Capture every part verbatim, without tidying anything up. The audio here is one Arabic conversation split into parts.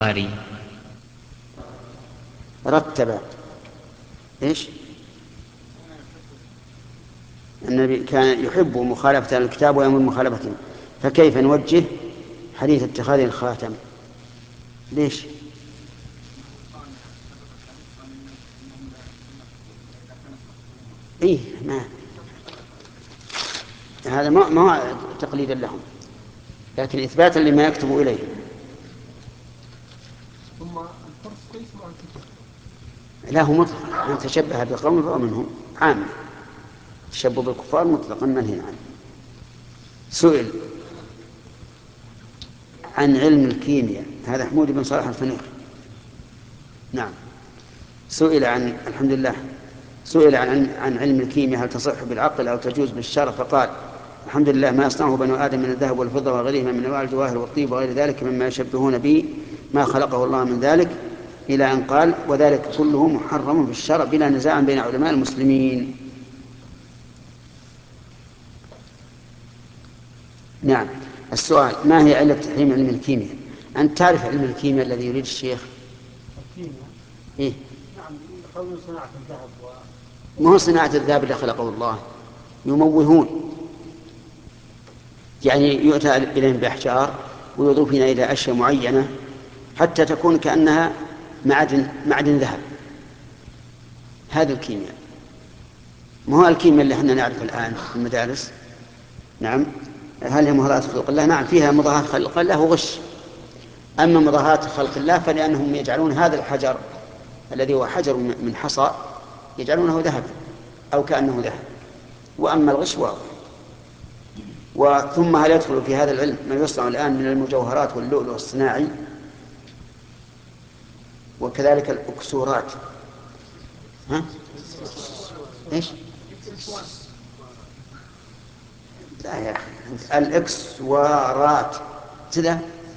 البخاري. رتب إيش؟ النبي كان يحب مخالفة الكتاب ويأمر مخالفتهم، فكيف نوجه حديث اتخاذ الخاتم؟ ليش؟ إيه ما هذا ما ما هو تقليدا لهم، لكن إثباتا لما يكتب إليه. ثم الفرس ليسوا عن تشبه. لا، هو مطلق، من تشبه بقوم فهو منهم، عام. تشبه بالكفار مطلقا منهي عنه. سئل عن علم الكيمياء، هذا حمود بن صالح الفنيخ. نعم، سئل عن الحمد لله سئل عن عن علم الكيمياء هل تصح بالعقل أو تجوز بالشرع، فقال: الحمد لله ما يصنعه بنو آدم من الذهب والفضة وغيرهما من أنواع الجواهر والطيب وغير ذلك مما يشبهون به ما خلقه الله من ذلك، إلى أن قال: وذلك كله محرم في الشرع بلا نزاع بين علماء المسلمين. نعم. السؤال: ما هي علة تحريم علم الكيمياء؟ أنت تعرف علم الكيمياء الذي يريد الشيخ؟ الكيمياء. إيه؟ نعم، يحاولون صناعة الذهب و... ما هو صناعة الذهب اللي خلقه الله، يموهون، يعني يؤتى إليهم بأحجار ويضيفون إلى أشياء معينة حتى تكون كأنها معدن معدن ذهب. هذا الكيمياء، ما هو الكيمياء اللي احنا نعرف الآن في المدارس. نعم. هل هي مضاهاة خلق الله؟ نعم، فيها مضاهاة خلق الله وغش. أما مضاهاة خلق الله فلأنهم يجعلون هذا الحجر الذي هو حجر من حصى يجعلونه ذهبا أو كأنه ذهب. وأما الغش واضح. وثم هل يدخل في هذا العلم ما يصنع الآن من المجوهرات واللؤلؤ الصناعي وكذلك الأكسورات؟ ها؟ إيش؟ لا يا أخي، الإكسوارات كذا.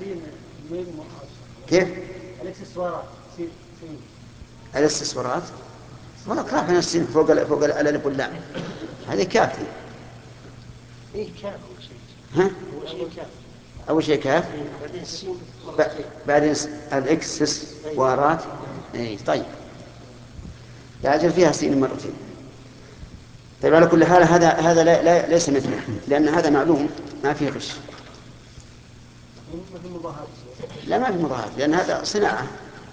كيف؟ الاكسسوارات. الاكسسوارات والله كراف من السين فوق ال فوق الألف واللام، هذه كافية. إيه كاف أول شيء. ها؟ أول شيء كاف. أول شيء كاف، بعدين السين. بعدين الإكسسوارات. إيه طيب، يا أجل فيها سين مرتين. طيب على كل حال هذا هذا لا لا ليس مثله، لأن هذا معلوم ما فيه غش. ما في مضاهاة. لا، ما في مضاهاة، لأن هذا صناعة.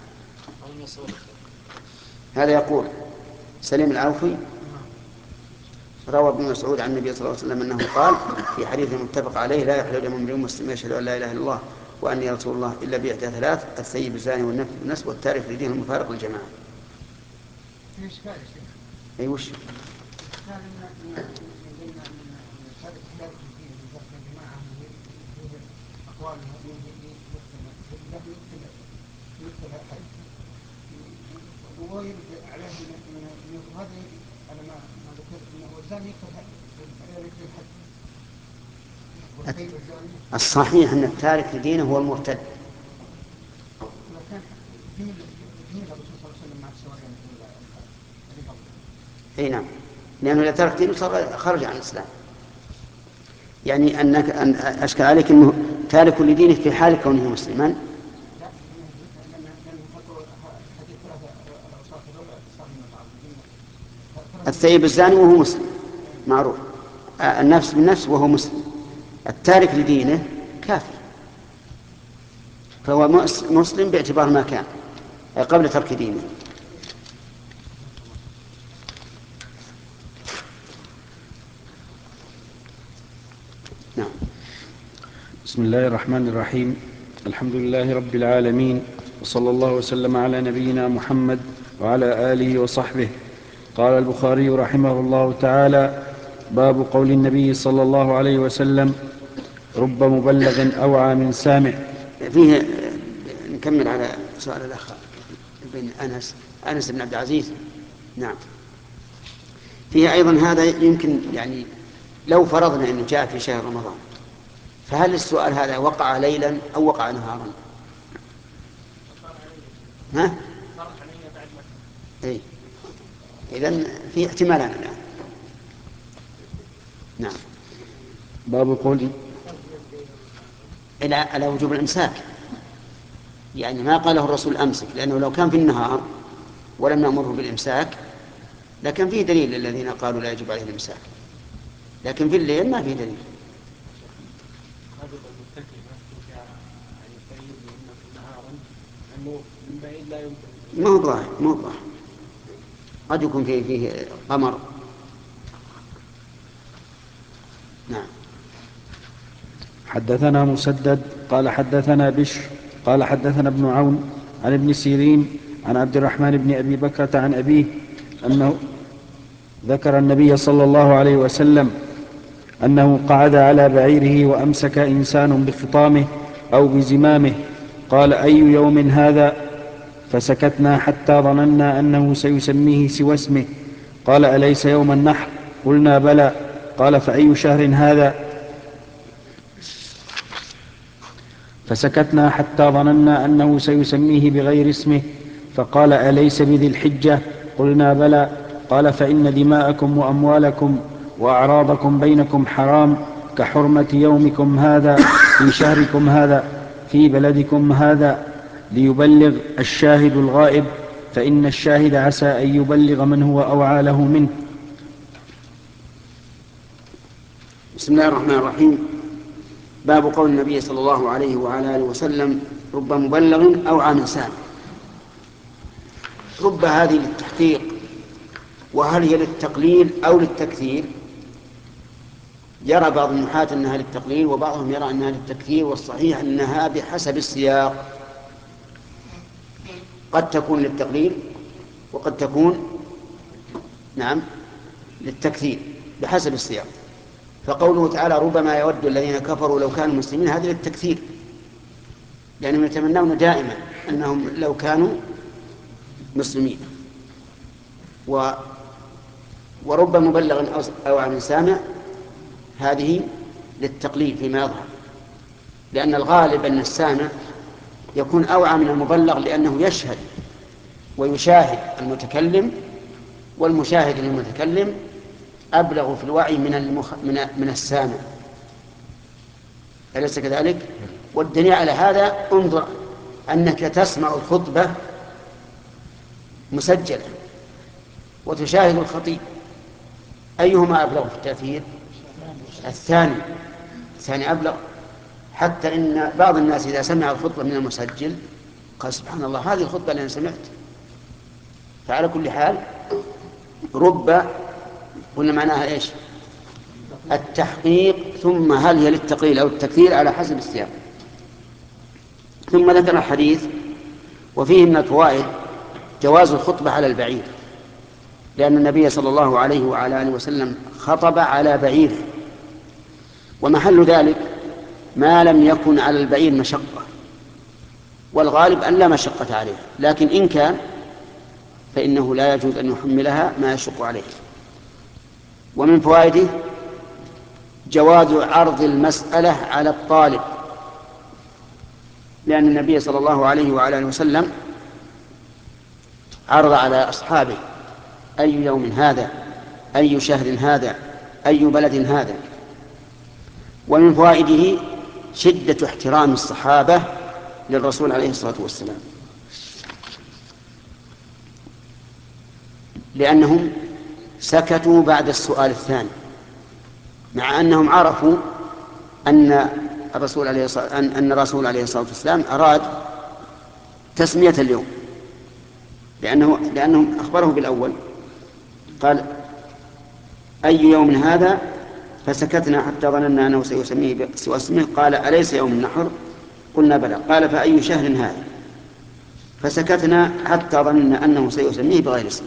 هذا يقول سليم العوفي: روى ابن مسعود عن النبي صلى الله عليه وسلم أنه قال في حديث متفق عليه: لا يحل دم امرئ مسلم يشهد أن لا إله إلا الله وأني رسول الله إلا بإحدى ثلاث: الثيب الزاني والنفس بالنسب والتارك لدين المفارق للجماعة. ايش قال يا شيخ؟ أي وش؟ قال ان من من تارك تارك الدين من تارك الجماعه هي اقوال يقتل يقتل احد ويرد عليه من هذا على ما ما ذكر انه الزاني يقتل الحد. والثيب الزاني الصحيح أن التارك لدينه هو المرتد. كان في من الرسول صلى الله عليه وسلم مع السواري هذه قبل. أي نعم، لأنه إذا ترك دينه صار خرج عن الإسلام. يعني أنك أن أشكل عليك أنه تارك لدينه في حال كونه مسلما. لا، لأنهم حطوا الحديث ثلاثة الأوصاف الأولى اتصال من بعض. الثيب الزاني وهو مسلم معروف، النفس بالنفس وهو مسلم، التارك لدينه كافر، فهو مسلم باعتبار ما كان قبل ترك دينه. نعم. بسم الله الرحمن الرحيم. الحمد لله رب العالمين، وصلى الله وسلم على نبينا محمد وعلى آله وصحبه. قال البخاري رحمه الله تعالى: باب قول النبي صلى الله عليه وسلم: رب مبلغ أوعى من سامع. فيه نكمل على سؤال الأخ بن أنس أنس بن عبد العزيز. نعم، فيه أيضا هذا يمكن، يعني لو فرضنا أنه جاء في شهر رمضان، فهل السؤال هذا وقع ليلا أو وقع نهارا؟ ها؟ إيه؟ إذن في احتمالان الآن. نعم. باب قول إلى على وجوب الإمساك. يعني ما قاله الرسول أمسك، لأنه لو كان في النهار ولم نأمره بالإمساك لكن فيه دليل للذين قالوا لا يجب عليه الإمساك، لكن في الليل ما فيه دليل. ما هو ظاهر ما هو ظاهر قد يكون فيه, فيه قمر. نعم. حدثنا مسدد قال حدثنا بشر قال حدثنا ابن عون عن ابن سيرين عن عبد الرحمن بن أبي بكرة عن أبيه أنه ذكر النبي صلى الله عليه وسلم أنه قعد على بعيره وأمسك إنسان بخطامه أو بزمامه، قال: أي يوم هذا؟ فسكتنا حتى ظننا أنه سيسميه سوى اسمه. قال: أليس يوم النحر؟ قلنا: بلى. قال: فأي شهر هذا؟ فسكتنا حتى ظننا أنه سيسميه بغير اسمه، فقال: أليس بذي الحجة؟ قلنا: بلى. قال: فإن دماءكم وأموالكم وأعراضكم بينكم حرام كحرمة يومكم هذا في شهركم هذا في بلدكم هذا، ليبلغ الشاهد الغائب، فإن الشاهد عسى أن يبلغ من هو أوعى له منه. بسم الله الرحمن الرحيم. باب قول النبي صلى الله عليه وعلى آله وسلم: رب مبلغ أوعى من سامع. رب هذه للتحقيق، وهل هي للتقليل أو للتكثير؟ يرى بعض النحاة أنها للتقليل، وبعضهم يرى أنها للتكثير، والصحيح أنها بحسب السياق، قد تكون للتقليل وقد تكون نعم للتكثير بحسب السياق. فقوله تعالى: ربما يود الذين كفروا لو كانوا مسلمين، هذا للتكثير، لأنهم يتمنون دائما أنهم لو كانوا مسلمين. و ورب مبلغ أوعى من سامع، هذه للتقليل فيما يظهر، لأن الغالب أن السامع يكون أوعى من المبلغ، لأنه يشهد ويشاهد المتكلم، والمشاهد للمتكلم أبلغ في الوعي من المخ... من... من السامع، أليس كذلك؟ والدليل على هذا انظر أنك تسمع الخطبة مسجلة وتشاهد الخطيب، أيهما أبلغ في التأثير؟ الثاني الثاني أبلغ، حتى إن بعض الناس إذا سمع الخطبة من المسجل قال: سبحان الله، هذه الخطبة اللي أنا سمعت. فعلى كل حال رب قلنا معناها إيش؟ التحقيق، ثم هل هي للتقليل أو التكثير على حسب السياق. ثم ذكر الحديث وفيه من الفوائد جواز الخطبة على البعير، لأن النبي صلى الله عليه وعلى آله وسلم خطب على بعيره، ومحل ذلك ما لم يكن على البعير مشقة، والغالب أن لا مشقة عليه، لكن إن كان فإنه لا يجوز أن يحملها ما يشق عليه. ومن فوائده جواز عرض المسألة على الطالب، لأن النبي صلى الله عليه وعلى آله وسلم عرض على أصحابه: أي يوم هذا؟ أي شهر هذا؟ أي بلد هذا؟ ومن فوائده شدة احترام الصحابة للرسول عليه الصلاة والسلام، لأنهم سكتوا بعد السؤال الثاني، مع أنهم عرفوا أن الرسول عليه الصلاة أن الرسول عليه الصلاة والسلام أراد تسمية اليوم، لأنه لأنهم أخبره بالأول، قال: أي يوم هذا؟ فسكتنا حتى ظننا أنه سيسميه سوى اسمه. قال: أليس يوم النحر؟ قلنا: بلى. قال: فأي شهر هذا؟ فسكتنا حتى ظننا أنه سيسميه بغير اسمه،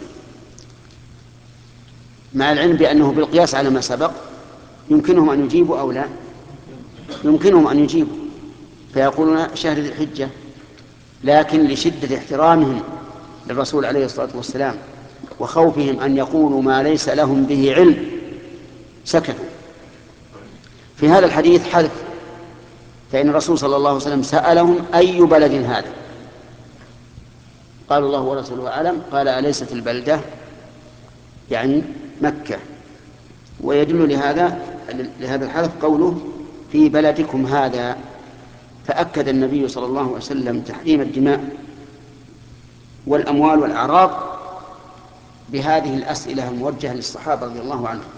مع العلم بأنه بالقياس على ما سبق يمكنهم أن يجيبوا أو لا، يمكنهم أن يجيبوا فيقولون شهر ذي الحجة، لكن لشدة احترامهم للرسول عليه الصلاة والسلام وخوفهم أن يقولوا ما ليس لهم به علم سكتوا. في هذا الحديث حذف، فإن الرسول صلى الله عليه وسلم سألهم: أي بلد هذا؟ قال: الله ورسوله أعلم. قال: أليست البلدة يعني مكة؟ ويدل لهذا لهذا الحذف قوله: في بلدكم هذا، فأكد النبي صلى الله عليه وسلم تحريم الدماء والأموال والأعراض بهذه الأسئلة الموجهة للصحابة رضي الله عنهم.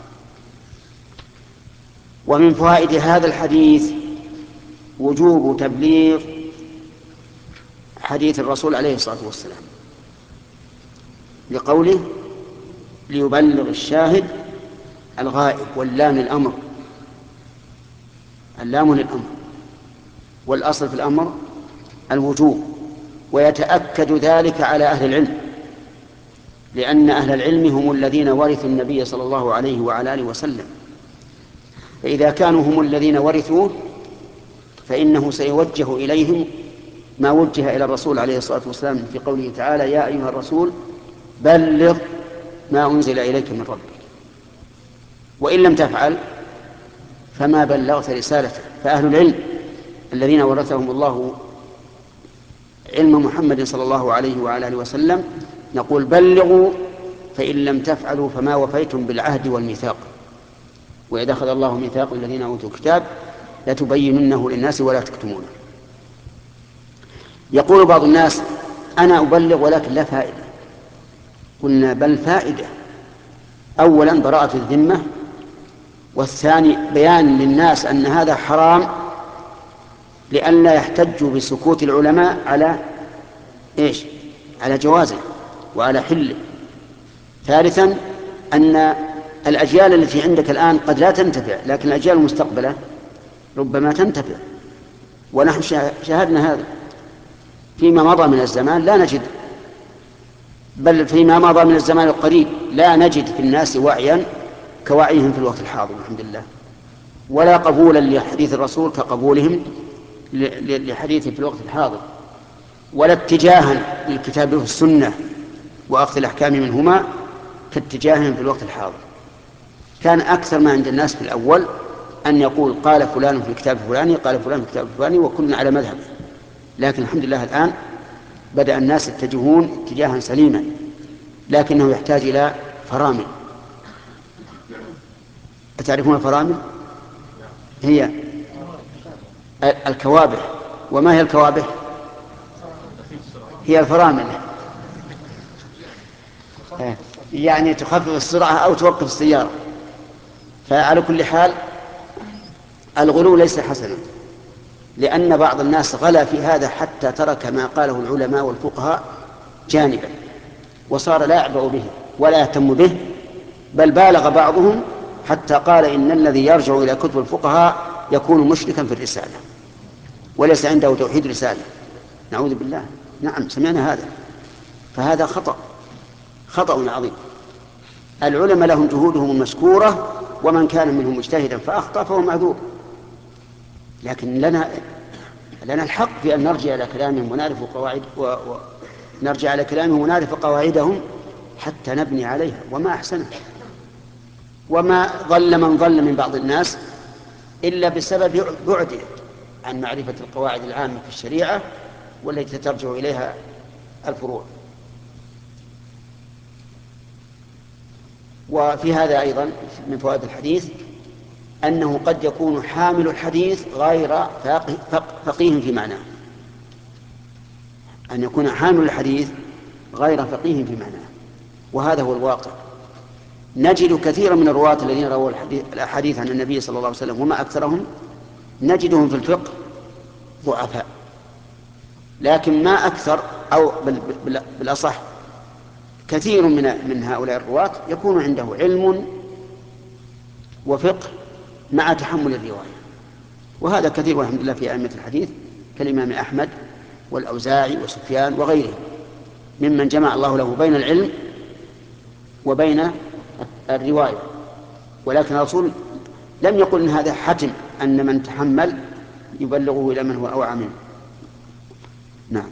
ومن فوائد هذا الحديث وجوب تبليغ حديث الرسول عليه الصلاة والسلام، لقوله ليبلغ الشاهد الغائب، واللام الأمر، اللام للأمر، والأصل في الأمر الوجوب، ويتأكد ذلك على أهل العلم، لأن أهل العلم هم الذين ورثوا النبي صلى الله عليه وعلى آله وسلم، فإذا كانوا هم الذين ورثوه فإنه سيوجه إليهم ما وجه إلى الرسول عليه الصلاة والسلام في قوله تعالى يا أيها الرسول بلغ ما أنزل إليك من ربك، وإن لم تفعل فما بلغت رسالته. فأهل العلم الذين ورثهم الله علم محمد صلى الله عليه وعلى آله وسلم نقول بلغوا، فإن لم تفعلوا فما وفيتم بالعهد والميثاق، وإذا أخذ الله ميثاق الذين أوتوا الكتاب لتبيننه للناس ولا تكتمونه. يقول بعض الناس أنا أبلغ ولكن لا فائدة. قلنا بل فائدة. أولا براءة الذمة، والثاني بيان للناس أن هذا حرام لئلا يحتجوا بسكوت العلماء على إيش؟ على جوازه وعلى حله. ثالثا أن الأجيال التي عندك الآن قد لا تنتفع، لكن الأجيال المستقبلة ربما تنتفع، ونحن شاهدنا هذا فيما مضى من الزمان. لا نجد، بل فيما مضى من الزمان القريب لا نجد في الناس وعيا كوعيهم في الوقت الحاضر الحمد لله، ولا قبولا لحديث الرسول كقبولهم لحديثه في الوقت الحاضر، ولا اتجاها للكتاب والسنة وأخذ الأحكام منهما كاتجاههم في الوقت الحاضر. كان أكثر ما عند الناس في الأول أن يقول قال فلان في الكتاب الفلاني قال فلان في الكتاب الفلاني وكلنا على مذهب، لكن الحمد لله الآن بدأ الناس يتجهون اتجاها سليما، لكنه يحتاج إلى فرامل. أتعرفون الفرامل؟ هي الكوابح. وما هي الكوابح؟ هي الفرامل، يعني تخفف السرعة أو توقف السيارة. فعلى كل حال الغلو ليس حسنا، لأن بعض الناس غلا في هذا حتى ترك ما قاله العلماء والفقهاء جانبا، وصار لا يعبأ به ولا يهتم به، بل بالغ بعضهم حتى قال إن الذي يرجع إلى كتب الفقهاء يكون مشركا في الرسالة وليس عنده توحيد رسالة. نعوذ بالله. نعم سمعنا هذا، فهذا خطأ خطأ عظيم. العلماء لهم جهودهم المشكورة، ومن كان منهم مجتهدا فأخطأ فهو معذور، لكن لنا لنا الحق في أن نرجع إلى كلامهم ونعرف قواعد ونرجع إلى كلامهم ونعرف قواعدهم حتى نبني عليها، وما أحسنه. وما ضل من ضل من بعض الناس إلا بسبب بعده عن معرفة القواعد العامة في الشريعة والتي ترجع إليها الفروع. وفي هذا أيضا من فوائد الحديث أنه قد يكون حامل الحديث غير فقيه في معناه، أن يكون حامل الحديث غير فقيه في معناه، وهذا هو الواقع. نجد كثيرا من الرواة الذين رووا الأحاديث عن النبي صلى الله عليه وسلم وما أكثرهم نجدهم في الفقه ضعفاء، لكن ما أكثر أو بالأصح كثير من من هؤلاء الرواة يكون عنده علم وفقه مع تحمل الرواية، وهذا كثير والحمد لله في أئمة الحديث كالإمام أحمد والأوزاعي وسفيان وغيرهم ممن جمع الله له بين العلم وبين الرواية. ولكن الرسول لم يقل إن هذا حتم أن من تحمل يبلغه إلى من هو أوعى منه. نعم.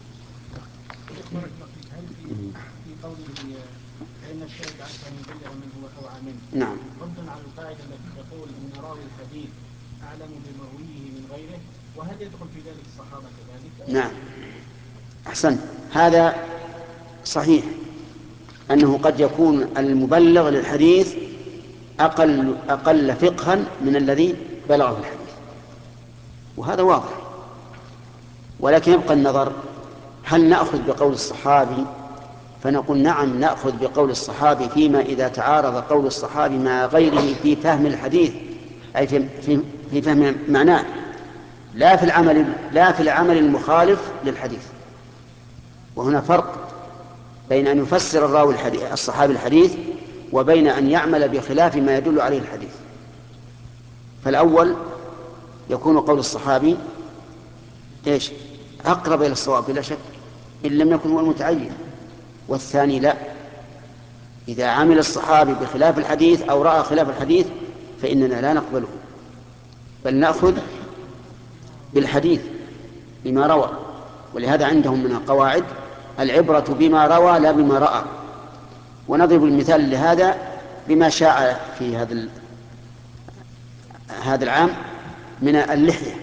في قوله فإن الشاهد عنه أن يبلغ من هو أوعى منه، نعم، رد على القاعدة التي تقول إن راوي الحديث أعلم بمرويه من غيره، وهل يدخل في ذلك الصحابة كذلك؟ نعم أحسن، هذا صحيح أنه قد يكون المبلغ للحديث أقل أقل فقها من الذي بلغه الحديث، وهذا واضح ولكن يبقى النظر، هل نأخذ بقول الصحابي فنقول نعم نأخذ بقول الصحابي فيما إذا تعارض قول الصحابي مع غيره في فهم الحديث، أي في, في, في فهم معناه، لا في العمل لا في العمل المخالف للحديث. وهنا فرق بين أن يفسر الراوي الحديث الصحابي الحديث وبين أن يعمل بخلاف ما يدل عليه الحديث. فالأول يكون قول الصحابي إيش أقرب إلى الصواب بلا شك إن لم يكن هو المتعين، والثاني لا، إذا عمل الصحابي بخلاف الحديث أو رأى خلاف الحديث فإننا لا نقبله، بل نأخذ بالحديث بما روى. ولهذا عندهم من القواعد العبرة بما روى لا بما رأى. ونضرب المثال لهذا بما شاع في هذا هذا العام من اللحية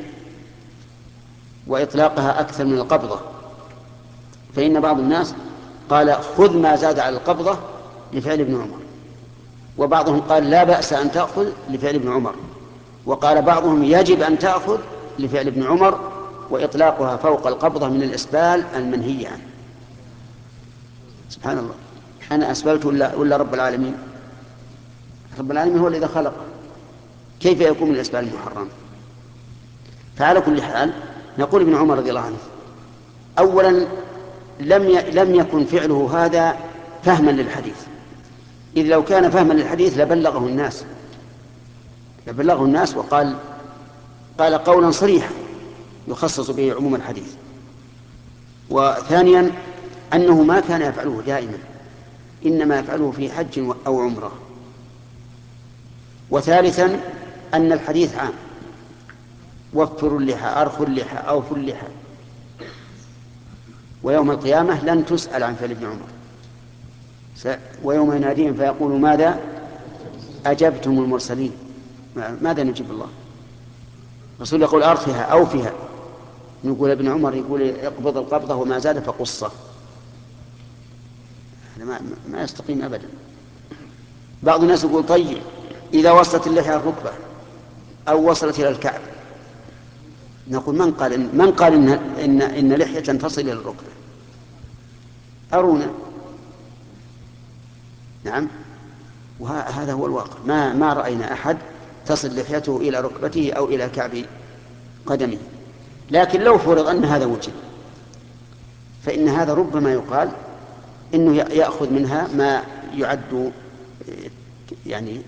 وإطلاقها أكثر من القبضة. فإن بعض الناس قال خذ ما زاد على القبضة لفعل ابن عمر، وبعضهم قال لا بأس أن تأخذ لفعل ابن عمر، وقال بعضهم يجب أن تأخذ لفعل ابن عمر، وإطلاقها فوق القبضة من الإسبال المنهي عنه. سبحان الله، أنا أسبلت ولا, ولا رب العالمين؟ رب العالمين هو الذي خلق، كيف يكون من الإسبال المحرم؟ فعلى كل حال نقول ابن عمر رضي الله عنه أولا لم لم يكن فعله هذا فهما للحديث، إذ لو كان فهما للحديث لبلغه الناس لبلغه الناس وقال قال قولا صريحا يخصص به عموم الحديث. وثانيا أنه ما كان يفعله دائما، إنما يفعله في حج أو عمرة. وثالثا أن الحديث عام، وفروا اللحى أرخوا اللحى أوفوا اللحى، ويوم القيامة لن تسأل عن فعل ابن عمر. ويوم يناديهم فيقول ماذا أجبتم المرسلين، ماذا نجيب الله؟ الرسول يقول أرخها أوفها، نقول ابن عمر يقول اقبض القبضة وما زاد فقصه. ما, ما يستقيم أبدا. بعض الناس يقول طيب إذا وصلت اللحية الركبة أو وصلت إلى الكعب، نقول من قال إن, من قال إن, إن, إن لحية تصل إلى الركبة؟ أرونا. نعم، وهذا هو الواقع، ما, ما رأينا أحد تصل لحيته إلى ركبته أو إلى كعب قدمه. لكن لو فرض أن هذا وجد فإن هذا ربما يقال إنه يأخذ منها ما يعد يعني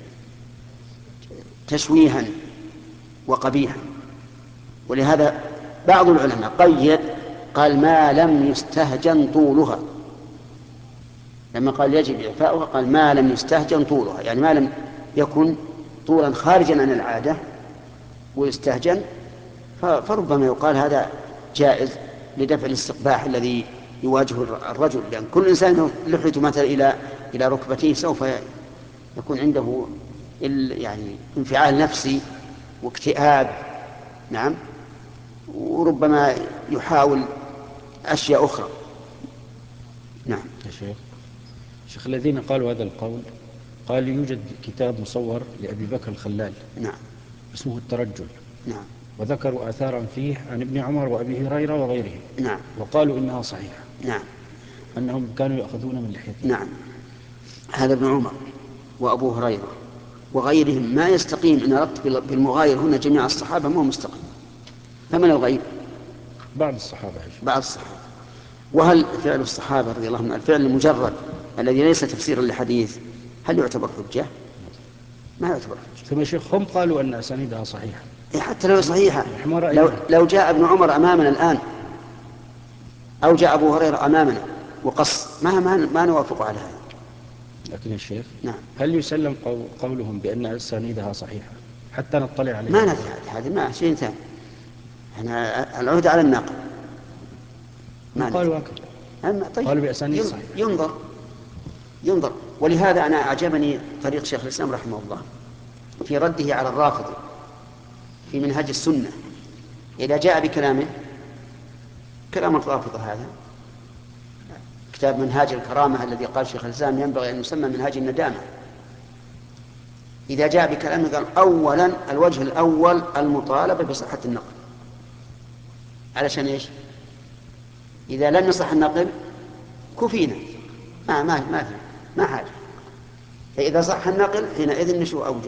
تشويها وقبيحا. ولهذا بعض العلماء قيد قال ما لم يستهجن طولها، لما قال يجب إعفاؤها قال ما لم يستهجن طولها، يعني ما لم يكن طولا خارجا عن العادة ويستهجن، فربما يقال هذا جائز لدفع الاستقباح الذي يواجه الرجل، لأن كل إنسان لحيته مثلا إلى إلى ركبتيه سوف يكون عنده يعني انفعال نفسي واكتئاب. نعم، وربما يحاول أشياء أخرى. نعم يا شيخ. شيخ الذين قالوا هذا القول قال يوجد كتاب مصور لأبي بكر الخلال نعم اسمه الترجل، نعم وذكروا آثارا فيه عن ابن عمر وأبي هريرة وغيرهم، نعم وقالوا إنها صحيحة، نعم أنهم كانوا يأخذون من لحيتهم. نعم، هذا ابن عمر وأبو هريرة وغيرهم ما يستقيم أن أردت بالمغاير هنا جميع الصحابة، ما هو مستقيم. فمن الغير؟ بعض الصحابة. بعض الصحابة. وهل فعل الصحابة رضي الله عنهم الفعل المجرد الذي ليس تفسيرا لحديث هل يعتبر حجة؟ ما يعتبر حجة. ثم شيخ هم قالوا أن أسانيدها صحيحة، حتى لو صحيحة، لو, لو جاء ابن عمر أمامنا الآن أو جاء أبو هريرة أمامنا وقص ما, ما, ما نوافق على هذا. لكن الشيخ نعم. هل يسلم قولهم بأن أسانيدها صحيحة حتى نطلع عليها؟ ما ندري هذا، ما شيء ثاني، احنا العهد على الناقل. ما قالوا هكذا، طيب قالوا بأسانيد صحيحة. ينظر ينظر ولهذا أنا أعجبني طريق شيخ الإسلام رحمه الله في رده على الرافضة في منهج السنة. إذا جاء بكلامه كلام الرافضة، هذا كتاب منهاج الكرامة الذي قال شيخ الإسلام ينبغي أن يسمى منهاج الندامة. إذا جاء بكلامه قال أولا الوجه الأول المطالبة بصحة النقل، علشان إيش؟ إذا لم يصح النقل كفينا، ما ما ما في ما حاجة. فإذا صح النقل حينئذ نشوف أوجه.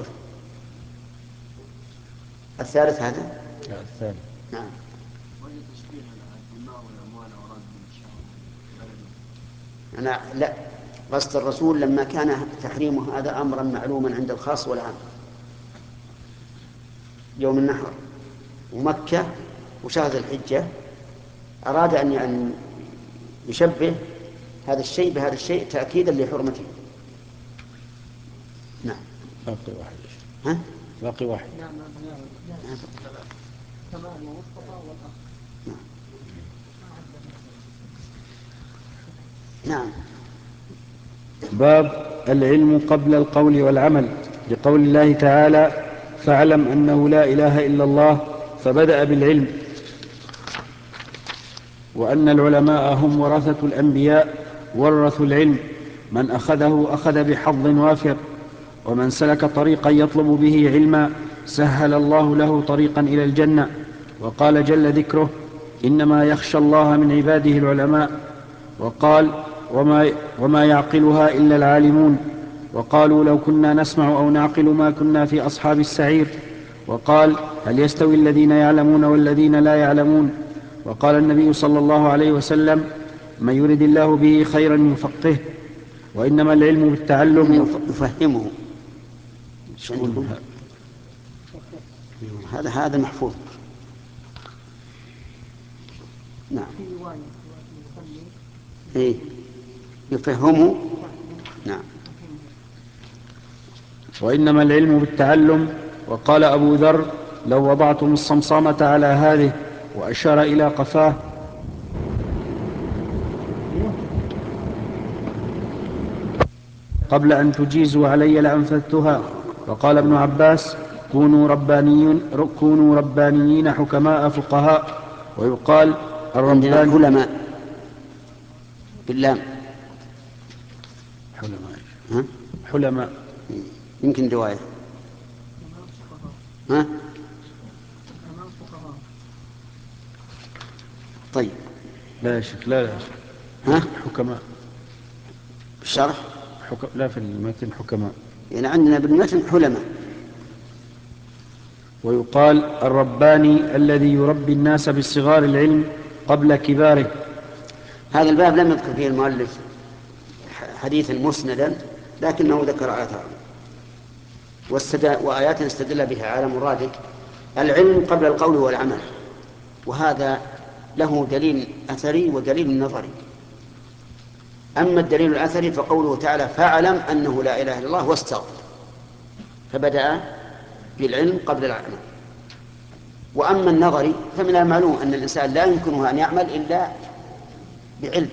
الثالث هذا لا الثالث نعم. أنا لا، قصد الرسول لما كان تحريمه هذا أمرا معلوما عند الخاص والعام، يوم النحر ومكة وشهر الحجة، أراد أن يشبه هذا الشيء بهذا الشيء تأكيدا لحرمته. نعم. باقي واحد. ها؟ باقي واحد. نعم نعم. كمال ومصطفى والأخ. نعم. باب العلم قبل القول والعمل، لقول الله تعالى: فاعلم أنه لا إله إلا الله، فبدأ بالعلم، وأن العلماء هم ورثة الأنبياء ورثوا العلم، من أخذه أخذ بحظ وافر، ومن سلك طريقا يطلب به علما سهل الله له طريقا إلى الجنة. وقال جل ذكره: إنما يخشى الله من عباده العلماء. وقال: وما, وما يعقلها إلا العالمون. وقالوا: لو كنا نسمع أو نعقل ما كنا في أصحاب السعير. وقال: هل يستوي الذين يعلمون والذين لا يعلمون. وقال النبي صلى الله عليه وسلم: من يرد الله به خيرا يفقهه. وإنما العلم بالتعلم. يفهمه. هذا هذا محفوظ. نعم. إيه يفهمه. نعم. وإنما العلم بالتعلم. وقال أبو ذر: لو وضعتم الصمصامة على هذه، وأشار إلى قفاه، قبل أن تجيزوا علي لأنفذتها. وقال ابن عباس: كونوا ربانيين, كونوا ربانيين حكماء فقهاء. ويقال الربان حلماء باللام. حلماء. ها؟ حلماء يمكن رواية. ها؟ طيب. لا يا شيخ، لا لا يا شيخ. ها؟ حكماء في الشرح. حك... لا في المتن حكماء. يعني عندنا بالمتن حلماء. ويقال الرباني الذي يربي الناس بصغار العلم قبل كباره. هذا الباب لم يذكر فيه المؤلف حديثا مسندا، لكنه ذكر آثار وآيات استدل بها على مراده العلم قبل القول والعمل، وهذا له دليل أثري ودليل نظري. أما الدليل الأثري فقوله تعالى: فاعلم أنه لا إله إلا الله واستغفر، فبدأ بالعلم قبل العمل. وأما النظري فمن المعلوم أن الإنسان لا يمكنه أن يعمل إلا بعلم.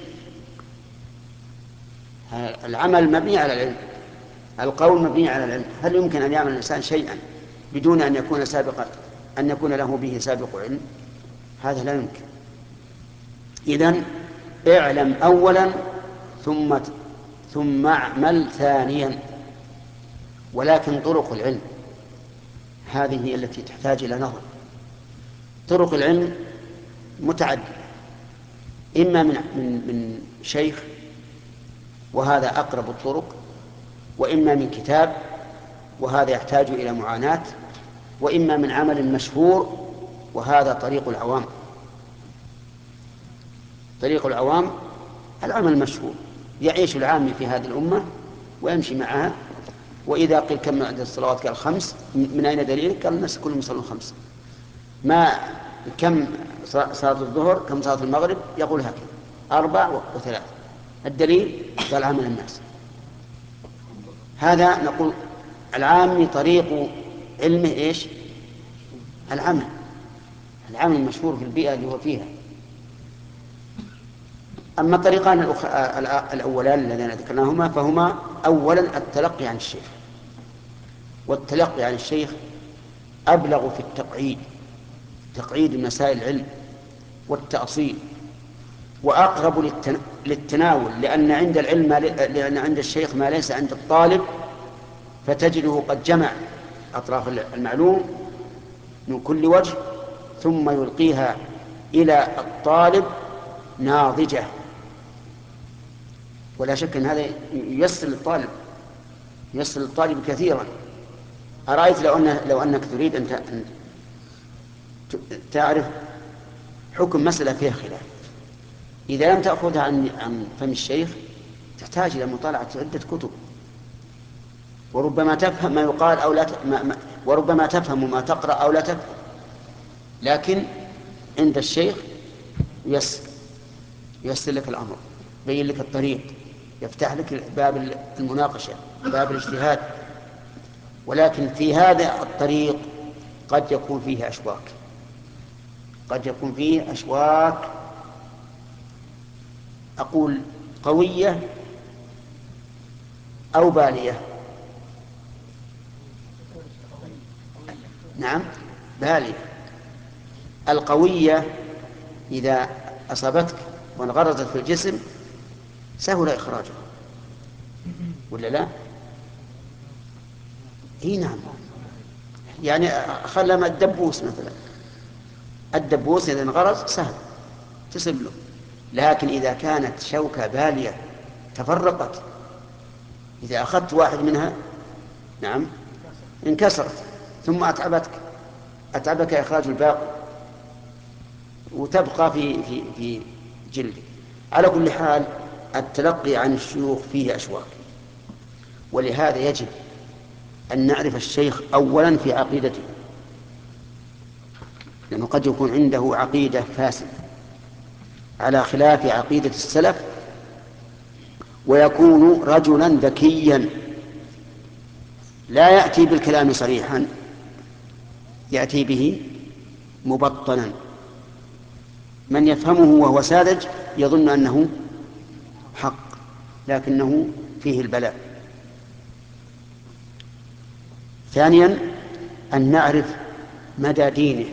العمل مبني على العلم، القول مبني على العلم. هل يمكن أن يعمل الإنسان شيئا بدون أن يكون سابقا أن يكون له به سابق علم؟ هذا لا يمكن. إذن اعلم أولا ثم ثم اعمل ثانيا. ولكن طرق العلم هذه هي التي تحتاج إلى نظر. طرق العلم متعددة، إما من من من شيخ وهذا أقرب الطرق، وإما من كتاب وهذا يحتاج إلى معاناة، وإما من عمل مشهور وهذا طريق العوام. طريق العوام العمل المشهور، يعيش العامي في هذه الأمة ويمشي معها، وإذا قيل كم عدد الصلوات قال خمس، من أين دليلك؟ قال الناس كلهم يصلون خمس. ما كم صلاة الظهر، كم صلاة المغرب؟ يقول هكذا أربع وثلاث. الدليل قال عمل الناس. هذا نقول العامي طريق علمه إيش؟ العمل، العمل المشهور في البيئة اللي هو فيها. أما الطريقان الأولان الذين ذكرناهما فهما أولا التلقي عن الشيخ، والتلقي عن الشيخ أبلغ في التقعيد، تقعيد مسائل العلم والتأصيل، وأقرب للتناول، لأن عند العلم لأن عند الشيخ ما ليس عند الطالب، فتجده قد جمع أطراف المعلوم من كل وجه ثم يلقيها إلى الطالب ناضجة، ولا شك أن هذا ييسر للطالب ييسر للطالب كثيرا. أرأيت لو, أن لو أنك تريد أن تعرف حكم مسألة فيها خلاف، إذا لم تأخذها عن عن فم الشيخ تحتاج إلى مطالعة عدة كتب، وربما تفهم ما يقال أو لا ت... ما... ما... وربما تفهم ما تقرأ أو لا تفهم، لكن عند الشيخ يسر يسر لك الأمر، يبين لك الطريق، يفتح لك باب المناقشة، باب الاجتهاد. ولكن في هذا الطريق قد يكون فيه أشواك قد يكون فيه أشواك أقول قوية أو بالية. نعم بالية. القوية إذا أصابتك وانغرزت في الجسم سهل إخراجها، ولا لا؟ اي نعم. يعني خلما الدبوس مثلا، الدبوس إذا انغرز سهل تسب له، لكن إذا كانت شوكة بالية تفرقت، إذا أخذت واحد منها نعم انكسرت، ثم أتعبتك أتعبك إخراج الباقي وتبقى في في في جلدك. على كل حال التلقي عن الشيوخ فيه أشواك، ولهذا يجب أن نعرف الشيخ أولا في عقيدته، لأنه قد يكون عنده عقيدة فاسدة على خلاف عقيدة السلف، ويكون رجلا ذكيا لا يأتي بالكلام صريحا، يأتي به مبطنا، من يفهمه وهو ساذج يظن أنه حق لكنه فيه البلاء. ثانيا أن نعرف مدى دينه،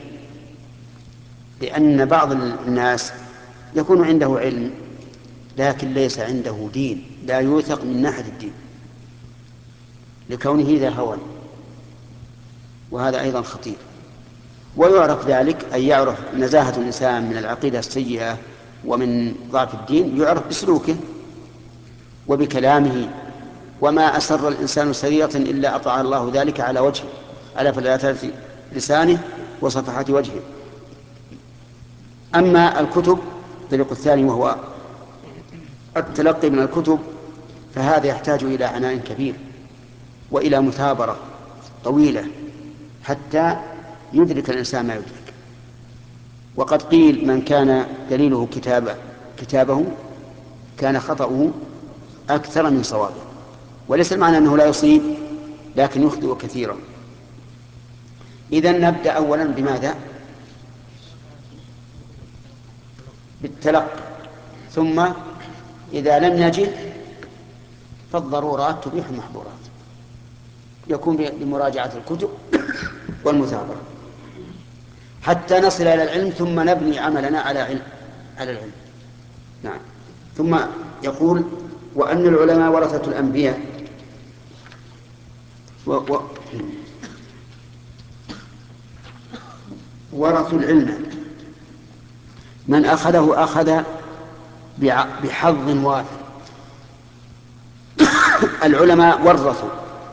لأن بعض الناس يكون عنده علم لكن ليس عنده دين، لا يوثق من ناحية الدين لكونه ذا هوى، وهذا أيضا خطير. ويعرف ذلك أن يعرف نزاهة الإنسان من العقيدة السيئة ومن ضعف الدين يعرف بسلوكه وبكلامه، وما أسر الإنسان سريرة إلا أطاع الله ذلك على وجهه، على فلاتات لسانه وصفحات وجهه. أما الكتب الطريق الثاني وهو التلقي من الكتب، فهذا يحتاج إلى عناء كبير وإلى مثابرة طويلة حتى يدرك الإنسان ما يدرك. وقد قيل من كان دليله كتابه, كتابه كان خطأه أكثر من صوابه، وليس المعنى أنه لا يصيب لكن يخطئ كثيرا. إذن نبدأ أولا بماذا؟ بالتلقي، ثم إذا لم نجد فالضرورات تبيح المحظورات، يكون بمراجعة الكتب والمثابرة حتى نصل إلى العلم، ثم نبني عملنا على علم على العلم. نعم. ثم يقول وأن العلماء ورثة الأنبياء و... و... ورثوا العلم، من أخذه أخذ بحظ وافر. العلماء ورثوا،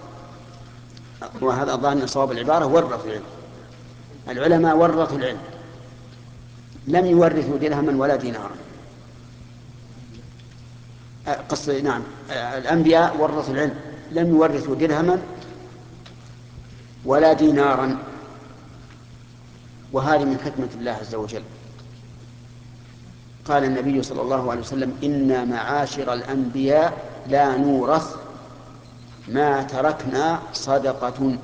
وهذا ظاهر صواب العبارة، ورثوا العلم. العلماء ورثوا العلم، لم يورثوا درهما ولا دينارا. قصد نعم الأنبياء ورثوا العلم، لم يورثوا درهما ولا دينارا، وهذه من حكمة الله عز وجل. قال النبي صلى الله عليه وسلم إنا معاشر الأنبياء لا نورث ما تركنا صدقة.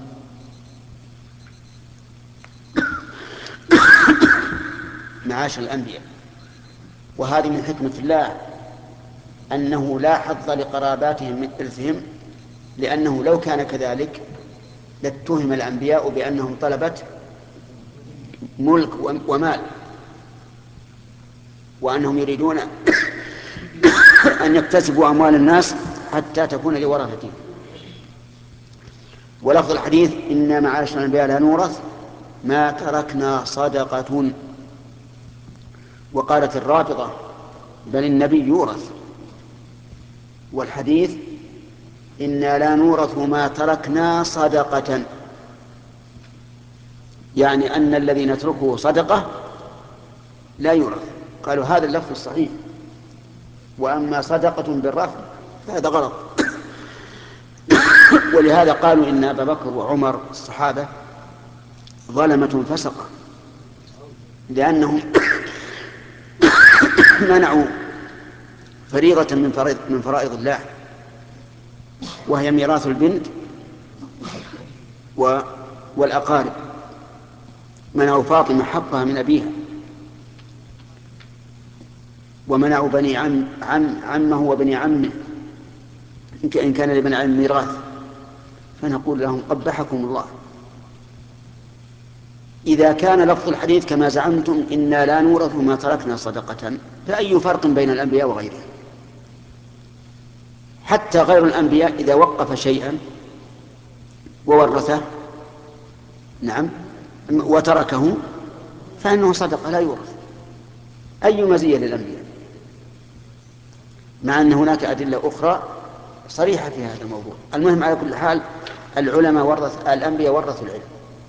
معاشر الأنبياء، وهذه من حكمة الله أنه لا حظ لقراباتهم من إرثهم، لأنه لو كان كذلك لاتهم الأنبياء بأنهم طلبة ملك ومال، وأنهم يريدون أن يكتسبوا أموال الناس حتى تكون لورثتهم. ولفظ الحديث إنا معاشر الأنبياء لا نورث ما تركنا صدقة. وقالت الرافضة بل النبي يورث. والحديث إنا لا نورث ما تركنا صدقة، يعني أن الذي نتركه صدقة لا يورث. قالوا هذا اللفظ الصحيح، وأما صدقة بالرفع فهذا غلط. ولهذا قالوا إن أبا بكر وعمر الصحابة ظلمة فسقة، لأنهم منعوا فريضة من فرائض من فرائض الله، وهي ميراث البنت والأقارب. منعوا فاطمة حقها من أبيها، ومنعوا بني عم عم عمه وبني عمه إن كان لبني عم ميراث. فنقول لهم قبحكم الله. إذا كان لفظ الحديث كما زعمتم إنا لا نورث ما تركنا صدقة، فأي فرق بين الأنبياء وغيرهم؟ حتى غير الأنبياء إذا وقف شيئا وورثه نعم وتركه فإنه صدقة لا يورث. أي مزية للأنبياء، مع أن هناك أدلة أخرى صريحة في هذا الموضوع. المهم على كل حال العلماء ورث الأنبياء ورثوا العلم،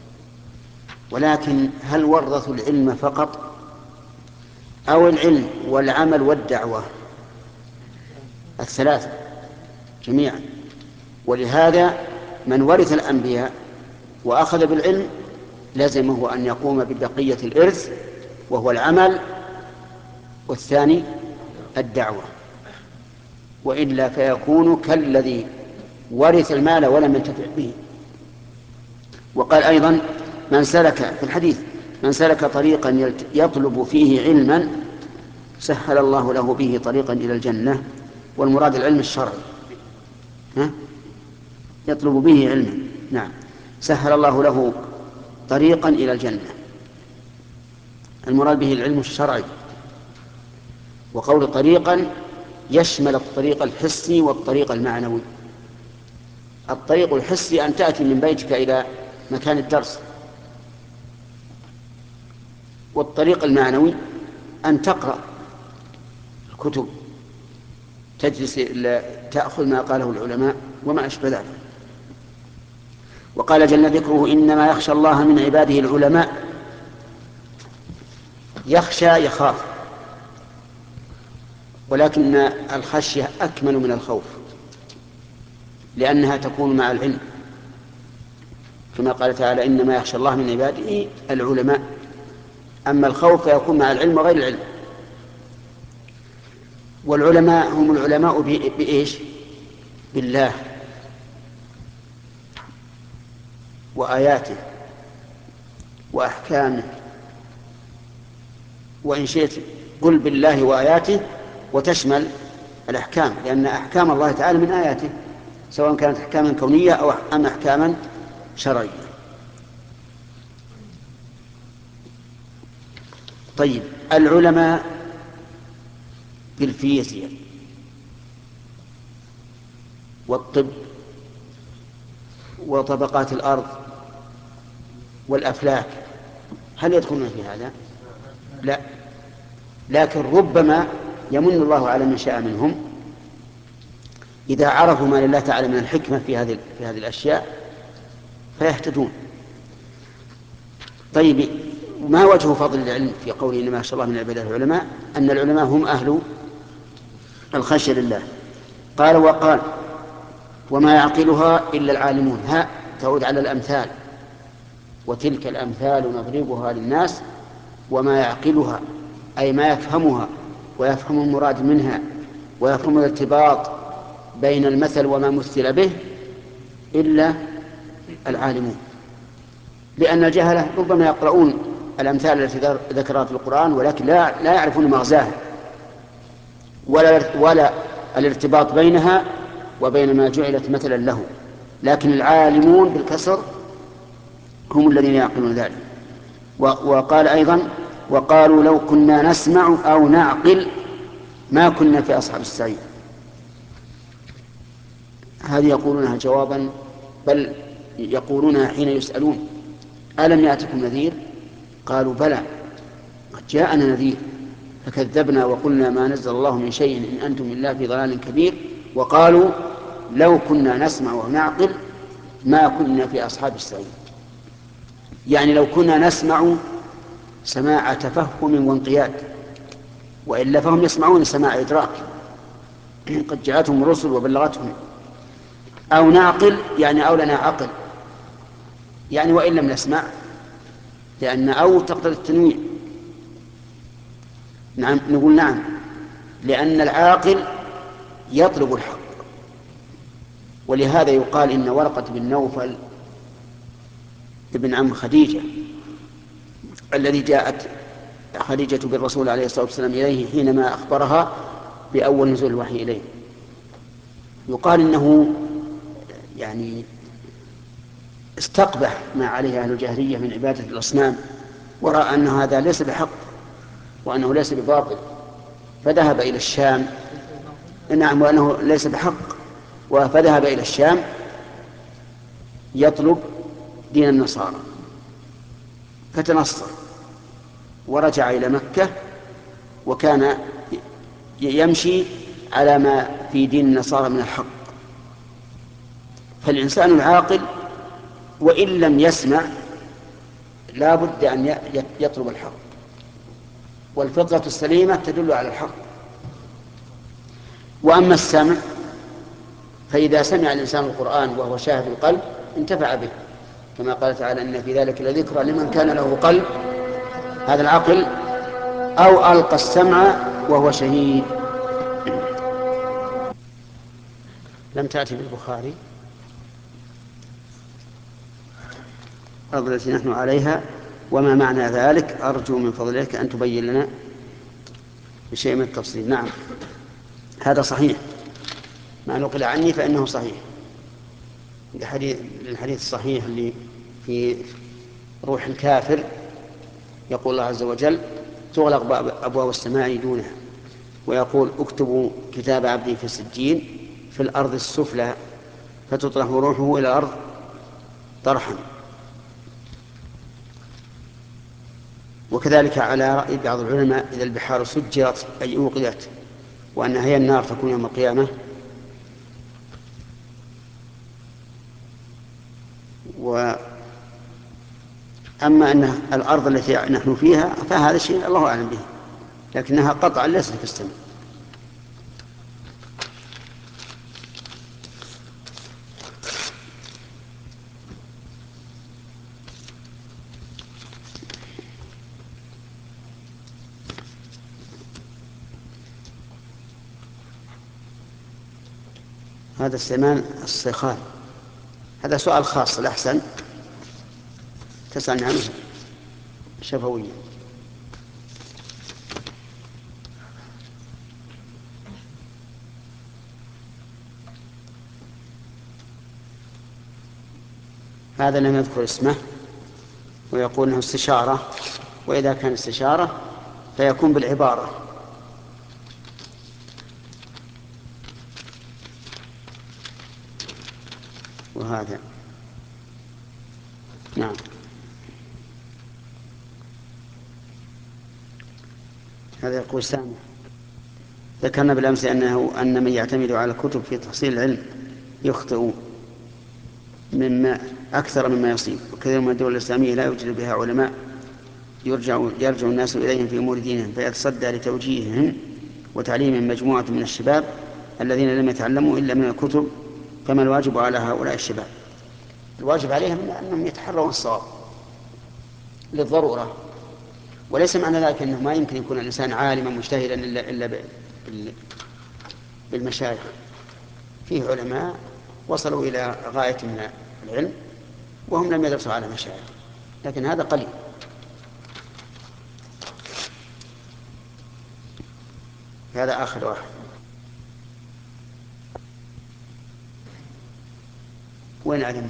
ولكن هل ورثوا العلم فقط أو العلم والعمل والدعوة؟ الثلاثة جميعا. ولهذا من ورث الأنبياء وأخذ بالعلم لازمه أن يقوم ببقية الإرث، وهو العمل، والثاني الدعوة، وإلا فيكون كالذي ورث المال ولم ينتفع به. وقال أيضا من سلك في الحديث من سلك طريقا يطلب فيه علما سهل الله له به طريقا إلى الجنة. والمراد العلم الشرعي، ها؟ يطلب به علما، نعم، سهل الله له طريقا إلى الجنة. المراد به العلم الشرعي. وقول طريقا يشمل الطريق الحسي والطريق المعنوي. الطريق الحسي أن تأتي من بيتك إلى مكان الدرس، والطريق المعنوي أن تقرأ الكتب، تجلس تأخذ ما قاله العلماء وما أشبه ذلك. وقال جل ذكره إنما يخشى الله من عباده العلماء. يخشى يخاف، ولكن الخشية أكمل من الخوف، لأنها تكون مع العلم، كما قال تعالى إنما يخشى الله من عباده العلماء. أما الخوف فيكون مع العلم وغير العلم. والعلماء هم العلماء بإيش؟ بالله وآياته وأحكامه. وإن شئت قل بالله وآياته وتشمل الأحكام، لأن أحكام الله تعالى من آياته، سواء كانت أحكاما كونية أو أم أحكاما شرعية. طيب، العلماء بالفيزياء والطب وطبقات الأرض والأفلاك هل يدخلون في هذا؟ لا، لكن ربما يمن الله على من شاء منهم إذا عرفوا ما لله تعالى من الحكمة في هذه في هذه الأشياء فيهتدون. طيب، ما وجه فضل العلم في قوله إنما يخشى الله من عباده العلماء؟ أن العلماء هم أهل الخشية لله. قال وقال وما يعقلها إلا العالمون. ها تعود على الأمثال، وتلك الأمثال نضربها للناس وما يعقلها أي ما يفهمها ويفهم المراد منها ويفهم الارتباط بين المثل وما مثل به إلا العالمون. لأن الجهلة ربما يقرؤون الأمثال التي ذكرها في القرآن ولكن لا, لا يعرفون مغزاها ولا, ولا الارتباط بينها وبين ما جعلت مثلا له. لكن العالمون بالكسر هم الذين يعقلون ذلك. وقال أيضا وقالوا لو كنا نسمع أو نعقل ما كنا في أصحاب السعير. هذه يقولونها جوابا، بل يقولونها حين يسألون ألم يأتكم نذير؟ قالوا بلى قد جاءنا نذير فكذبنا وقلنا ما نزل الله من شيء إن أنتم إلا في ضلال كبير وقالوا لو كنا نسمع ونعقل ما كنا في أصحاب السعير. يعني لو كنا نسمع سماع تفهم وانقياد، وإلا فهم يسمعون سماع إدراك قد جاءتهم الرسل وبلغتهم، أو نعقل يعني أو لنا عقل، يعني وإن لم نسمع، لأن أو تقتضي التنويع. نعم نقول نعم، لأن العاقل يطلب الحق. ولهذا يقال إن ورقة بن نوفل ابن عم خديجة الذي جاءت خديجة بالرسول عليه الصلاة والسلام إليه حينما أخبرها بأول نزول الوحي إليه، يقال إنه يعني استقبح ما عليه أهل الجاهلية من عبادة الأصنام، ورأى أن هذا ليس بحق وأنه ليس بباطل، فذهب إلى الشام. نعم، وأنه ليس بحق، فذهب إلى الشام يطلب دين النصارى فتنصر ورجع إلى مكة، وكان يمشي على ما في دين النصارى من الحق. فالإنسان العاقل وإن لم يسمع لا بد أن يطلب الحق، والفطرة السليمة تدل على الحق. وأما السمع فإذا سمع الإنسان القرآن وهو شاهد القلب انتفع به، كما قال تعالى إن في ذلك لذكرى لمن كان له قلب، هذا العقل، أو ألقى السمع وهو شهيد. لم تأتي بالبخاري التي نحن عليها، وما معنى ذلك؟ أرجو من فضلك أن تبين لنا بشيء من التفصيل. نعم هذا صحيح، ما نقل عني فإنه صحيح، الحديث الصحيح اللي في روح الكافر يقول الله عز وجل تغلق أبواب السماء دونها، ويقول اكتبوا كتاب عبدي في السجين في الأرض السفلى فتطرح روحه إلى الأرض طرحا. وكذلك على رأي بعض العلماء إذا البحار سجرت أي أوقدت، وأن هي النار تكون يوم القيامة. وأما أن الأرض التي نحن فيها فهذا شيء الله أعلم به، لكنها قطعا ليست في السماء. هذا استعمال الصيخان، هذا سؤال خاص، الأحسن تسألني عنه شفويا. هذا لم يذكر اسمه ويقول انه استشارة، وإذا كان استشارة فيكون بالعبارة. وهذا نعم. هذا يقول سامح ذكرنا بالأمس أنه أن من يعتمد على الكتب في تحصيل العلم يخطئ مما أكثر مما يصيب، وكثير من الدول الإسلامية لا يوجد بها علماء يرجع, يرجع الناس إليهم في أمور دينهم، فيتصدى لتوجيههم وتعليمهم مجموعة من الشباب الذين لم يتعلموا إلا من الكتب. فما الواجب على هؤلاء الشباب؟ الواجب عليهم أنهم يتحرون الصواب للضرورة، وليس معنى ذلك أنه ما يمكن يكون الإنسان عالما مجتهدا إلا, إلا بالمشايخ. فيه علماء وصلوا إلى غاية من العلم وهم لم يدرسوا على مشايخ، لكن هذا قليل. هذا آخر واحد. وين علمه؟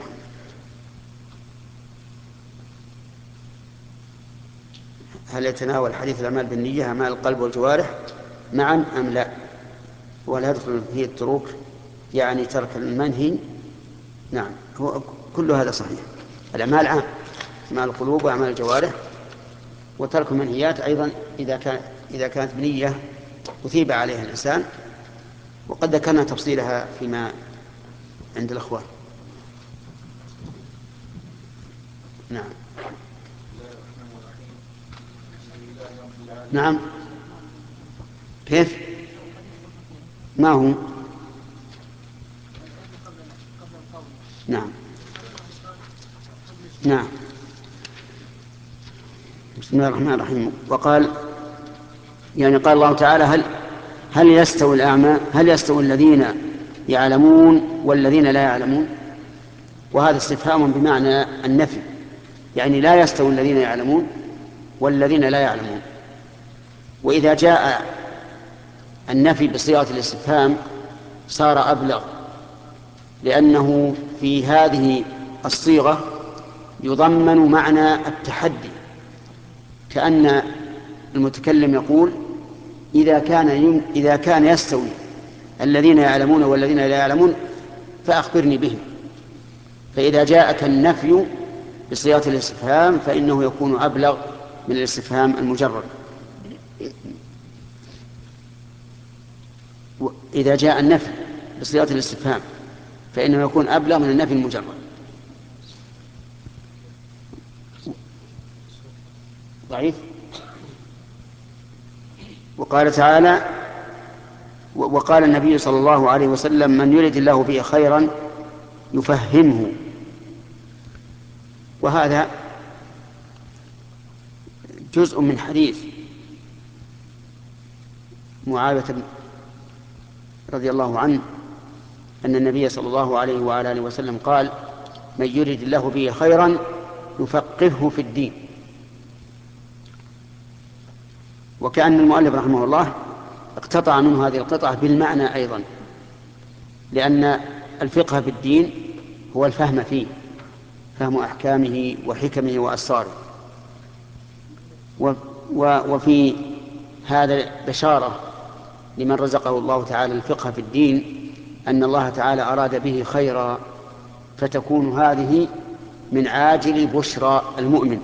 هل يتناول حديث الأعمال بالنية أعمال القلب والجوارح معا أم لا؟ ولا يدخل فيه التروك يعني ترك المنهي؟ نعم، هو كل هذا صحيح. الأعمال عام، أعمال القلوب وأعمال الجوارح، وترك المنهيات أيضا إذا كان إذا كانت بنية أثيب عليها الإنسان، وقد ذكرنا تفصيلها فيما عند الأخوان. نعم. نعم. كيف؟ ما هو؟ نعم. نعم. بسم الله الرحمن الرحيم. وقال يعني قال الله تعالى هل هل يستوي الأعمى هل يستوي الذين يعلمون والذين لا يعلمون؟ وهذا استفهام بمعنى النفي، يعني لا يستوي الذين يعلمون والذين لا يعلمون. وإذا جاء النفي بصيغة الاستفهام صار أبلغ، لأنه في هذه الصيغة يضمن معنى التحدي، كأن المتكلم يقول إذا كان إذا كان يستوي الذين يعلمون والذين لا يعلمون فأخبرني بهم. فإذا جاءك النفي بصيغة الاستفهام فإنه يكون أبلغ من الاستفهام المجرد. إذا جاء النفي بصيغة الاستفهام فإنه يكون أبلغ من النفي المجرد. ضعيف. وقال تعالى وقال النبي صلى الله عليه وسلم من يرد الله به خيرا يفهمه. وهذا جزء من حديث معاوية رضي الله عنه أن النبي صلى الله عليه وعلى آله وسلم قال من يرد الله به خيرا يفقهه في الدين. وكأن المؤلف رحمه الله اقتطع منه هذه القطعة بالمعنى أيضا، لأن الفقه في الدين هو الفهم فيه، فهم أحكامه وحكمه وأسراره. وفي هذا بشارة لمن رزقه الله تعالى الفقه في الدين أن الله تعالى أراد به خيرا، فتكون هذه من عاجل بشرى المؤمن.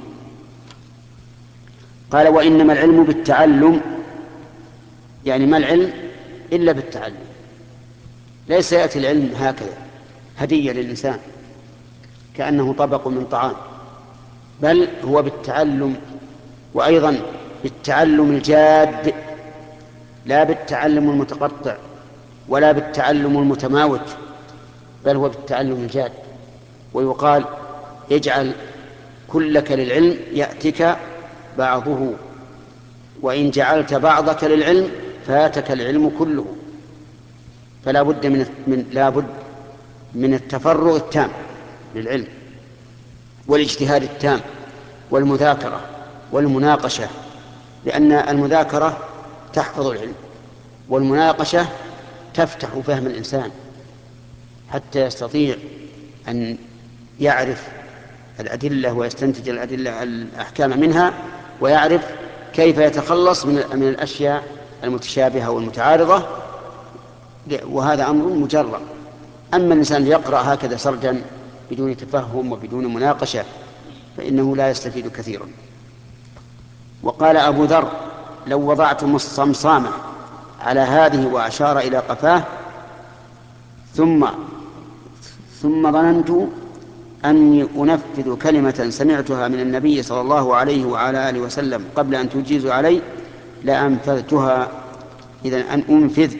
قال وإنما العلم بالتعلم، يعني ما العلم إلا بالتعلم، ليس يأتي العلم هكذا هدية للإنسان كأنه طبق من طعام، بل هو بالتعلم، وأيضا بالتعلم الجاد، لا بالتعلم المتقطع ولا بالتعلم المتماوت، بل هو بالتعلم الجاد. ويقال اجعل كلك للعلم يأتك بعضه، وإن جعلت بعضك للعلم فاتك العلم كله. فلا بد من من لا بد من التفرغ التام للعلم والاجتهاد التام والمذاكرة والمناقشة، لأن المذاكرة تحفظ العلم، والمناقشة تفتح فهم الإنسان حتى يستطيع أن يعرف الأدلة ويستنتج الأدلة الأحكام منها، ويعرف كيف يتخلص من من الأشياء المتشابهة والمتعارضة. وهذا أمر مجرد. أما الإنسان يقرأ هكذا سردا بدون تفهم وبدون مناقشة فإنه لا يستفيد كثيرا. وقال أبو ذر لو وضعتم الصمصامة على هذه وأشار إلى قفاه ثم ثم ظننت أني أنفذ كلمة سمعتها من النبي صلى الله عليه وعلى آله وسلم قبل أن تجيز علي لأنفذتها. إذن أن أنفذ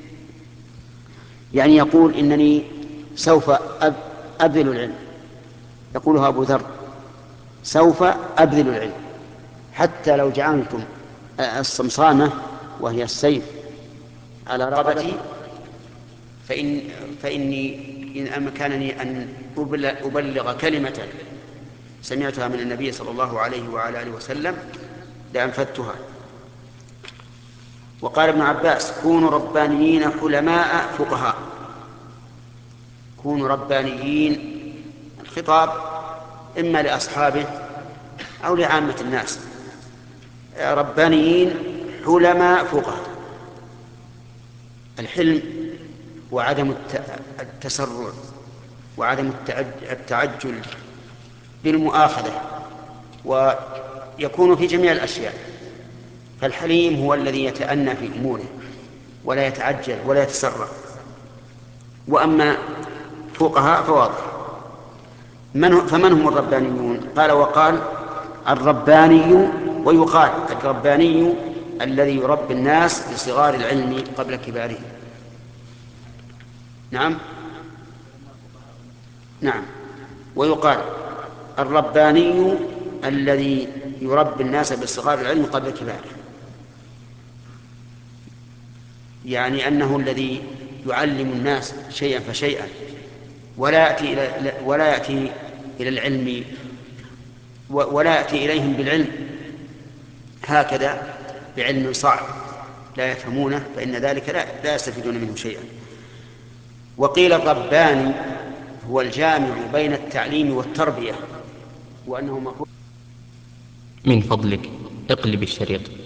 يعني يقول إنني سوف أبذل العلم، يقولها أبو ذر سوف أبذل العلم حتى لو جعلتم الصمصامة وهي السيف على رقبتي فإن فإني إن أمكنني أن أبلغ كلمة سمعتها من النبي صلى الله عليه وعلى آله وسلم لأنفذتها. وقال ابن عباس كونوا ربانيين حلماء فقهاء. كونوا ربانيين، الخطاب إما لأصحابه أو لعامة الناس. ربانيين حلماء فقهاء. الحلم وعدم التسرع وعدم التعجل بالمؤاخذة، ويكون في جميع الأشياء. فالحليم هو الذي يتأنى في أموره ولا يتعجل ولا يتسرع. وأما فقهاء فواضح. من فمن هم الربانيون؟ قال وقال الرباني، ويقال الرباني الذي يربي الناس بصغار العلم قبل كباره. نعم نعم ويقال الرباني الذي يربي الناس بصغار العلم قبل كباره، يعني أنه الذي يعلم الناس شيئا فشيئا، ولا يأتي إلى ولا يأتي إلى العلم ولا يأتي إليهم بالعلم هكذا بعلم صعب لا يفهمونه، فإن ذلك لا, لا يستفيدون منه شيئا. وقيل الرباني هو الجامع بين التعليم والتربية، وأنه مفروض. من فضلك اقلب الشريط.